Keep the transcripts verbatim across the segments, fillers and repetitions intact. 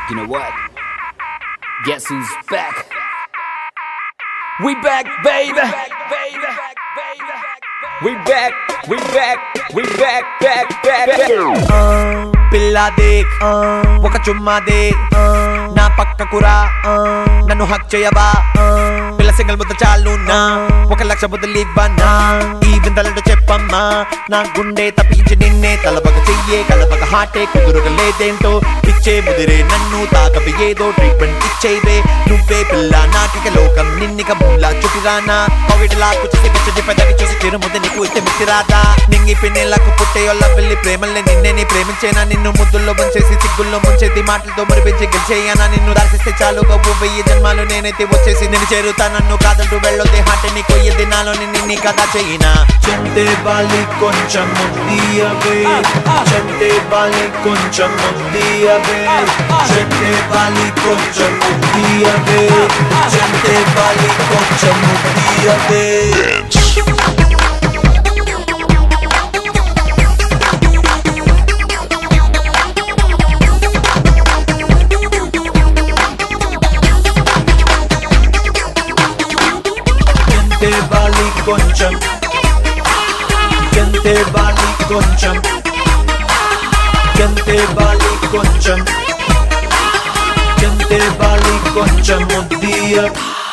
You know what? Guess who's back? We back, baby. We back, we back, we back, back, back, back. uh, Pilla dik, uh, oka chumma de, uh, na pakkakura, uh, nannu hak cheyava, uh, pilla single mudda chalu na, oka laksha budali banna, even daladu cheppamma, na gunde tapinchi ninne talabaga cheyye kalabaga haate kuduruga ledento, iche mudire nannu taakavi edo treatment icheyve, nuvve pilla naakika lokam ninnika mulla chutirana, covid la kuchisi gichidi pedagi chusi chiru mudde niku ite mitirada, ningi pinnellaku putteyolla velli premalle ninne ni preminchena నిన్ను ముద్దుల్లో ముంచేసి సిగ్గుల్లో ముంచేది మాటలతో మరిపించి గెలిచేయనా నిన్ను దర్శిస్తే చాలుగా ఓ వెయ్యి జన్మాలు నేనైతే వచ్చేసి నేను చేరుతా నన్ను కాదంటూ వెళ్ళొద్దే హాటే నీకు ఏ దినాలో నిన్ను నీ కథ చేయినా చెంతే బాలి కొంచెం ముద్దియవే చెంతే బాలి కొంచెం ముద్దియవే చెంతే బాలి కొంచెం ముద్దియవే చెంతే బాలి కొంచెం ముద్దియవే Gente bali koncham Gente bali koncham Gente bali koncham Gente bali koncham muddiya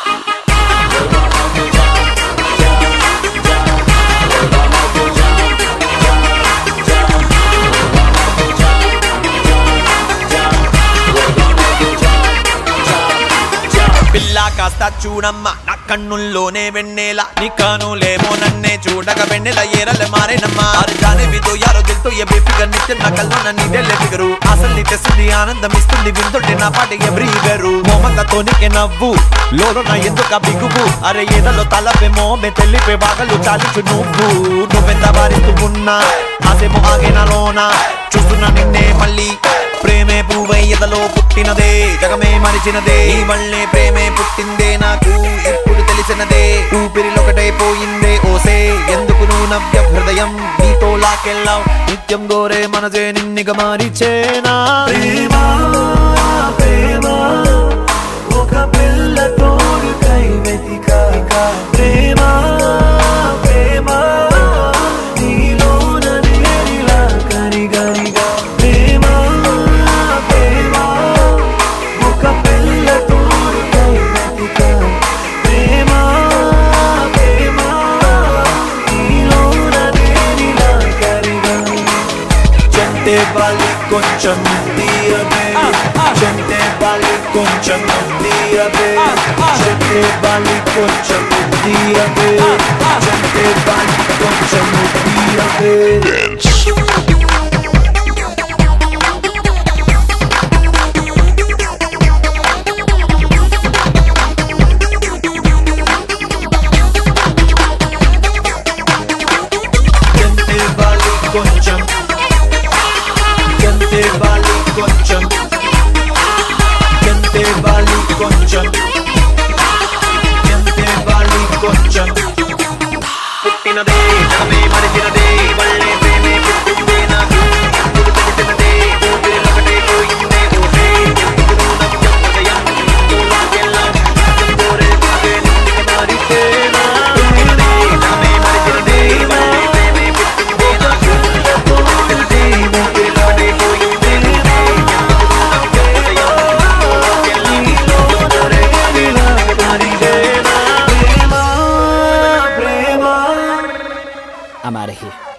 పిల్లా కాస్త చూడమ్మా నా కన్నుల్లోనే వెన్నెలా నీ కానులేమో నన్నే చూడక వెన్నెల ఏరలే మారేనమ్మా అర్జానే విదో యారో దిల్తో ఏ బేఫిగర్ నిత్యం నా కల్లో నీడెల్లే ఫిగరు అసలు తెస్తుంది ఆనందం ఇస్తుంది వింటుంటే నా పాట ఎవరి గరు మోమంగతో నీకే నవ్వు లోలో నా ఎందుక బిగువు అరే ఏదలో తలపేమో మే తెల్లిపే బాగలు చాలించు నువ్వు నువ్వెంత వారిస్తూ ఉన్నా ఆసేమో ఆగే నాలోనా చూస్తున్నా నిన్నే మళ్ళీ ప్రేమే పువ్వై ఎదలో పుట్టినదే జగమే మరిచినదే నీ వల్లే ప్రేమే పుట్టిందే నాకు ఎప్పుడు తెలిసినదే ఊపిరిలొకటైపోయిందే ఓసే ఎందుకు నువ్వు నవ్య హృదయం నీతో లాకెళ్ళావు నిత్యం గోరే మనసే నిన్నిగ మారిచేనా ప్రేమ ప్రేమ ఒక పిల్ల తోడు కై వెతికా ప్రేమ ప్రేమ నీలోన నేరిలా కరిగరిగా ప్రేమ ప్రేమ ఒక పిల్ల తోడు కై వెతికా ప్రేమ ప్రేమ నీలోన నేరిలా కరిగా చెంతే బాలి కొంచెం ముద్దియవే చెంతే బాలి కొంచెం ముద్దియవే చెంతే బాలి కొంచెం ముద్దియవే చెంతే బాలి కొంచెం ముద్దియవే చెంతే బాలి కొంచెం చెంతే బాలి కొంచెం చెంతే బాలి కొంచెం చెంతే బాలి కొంచెం పుట్టినదే జగమే మరిచినదే వల్లే ప్రేమే పుట్టిందే నాకు ఎప్పుడు తెలిసినదే ఊపిరిలొకటే పోయిందే ఓసే ఎందుకు నవ్యం హృదయం నీతో లాగెళ్ళాం నిత్యం కోరే మనసే నిన్నిగ మారిచేనా పుట్టినదే జగమే మరిచినదే వల్లే ప్రేమే పుట్టిందే నాకు ఎప్పుడు తెలిసినదే ఊపిరిలొకటే పోయిందే I'm out of here.